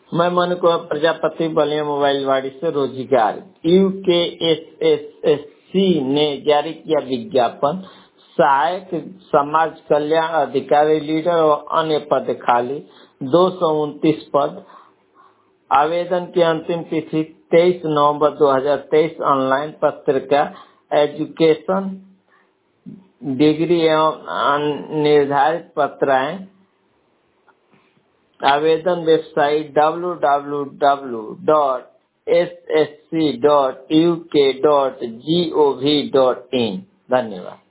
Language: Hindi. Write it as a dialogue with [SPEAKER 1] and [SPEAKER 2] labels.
[SPEAKER 1] मैं मनु कुमार प्रजापति बलिया मोबाइल वाड़ी से रोजगार। यूकेएसएससी ने जारी किया विज्ञापन, सहायक समाज कल्याण अधिकारी लीडर और अन्य पद खाली, 229 पद। आवेदन की अंतिम तिथि 23 नवंबर 2023। ऑनलाइन पत्रिका एजुकेशन डिग्री एवं निर्धारित पत्राएं। आवेदन वेबसाइट www.ssc.uk.gov.in। धन्यवाद।